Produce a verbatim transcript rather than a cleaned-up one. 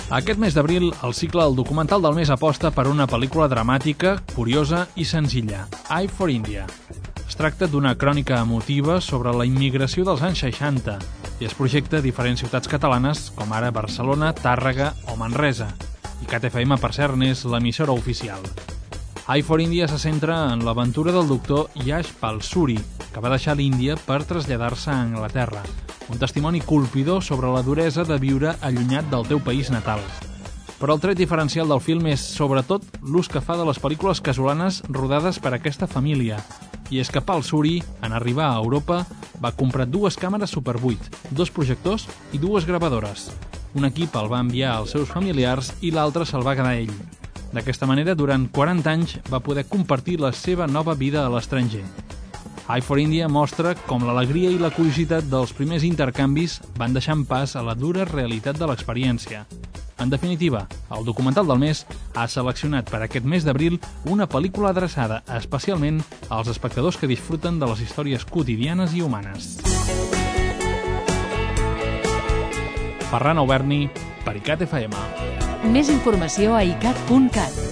Aquest mes d'abril, el cicle El documental del mes aposta per una pel·lícula dramàtica, curiosa i senzilla, Eye for India. Es tracta d'una crònica emotiva sobre la immigració dels anys seixanta i es projecta a diferents ciutats catalanes, com ara Barcelona, Tàrrega o Manresa. I Cat F M, per cert, n'és l'emissora oficial. Eye for India se centra en l'aventura del doctor Yash Palsuri, que va deixar l'Índia per traslladar-se a Anglaterra. Un testimoni colpidor sobre la duresa de viure allunyat del teu país natal. Però el tret diferencial del film és, sobretot, l'ús que fa de les pel·lícules casolanes rodades per aquesta família. I és que Palsuri, en arribar a Europa, va comprar dues càmeres Super vuit, dos projectors i dues gravadores. Un equip el va enviar als seus familiars i l'altre se'l va quedar ell. D'aquesta manera, durant quaranta anys, va poder compartir la seva nova vida a l'estranger. Eye for India mostra com l'alegria i la curiositat dels primers intercanvis van deixant pas a la dura realitat de l'experiència. En definitiva, el documental del mes ha seleccionat per aquest mes d'abril una pel·lícula adreçada especialment als espectadors que disfruten de les històries quotidianes i humanes. Ferran Auberni, per iCat F M. Més informació a icat punt cat.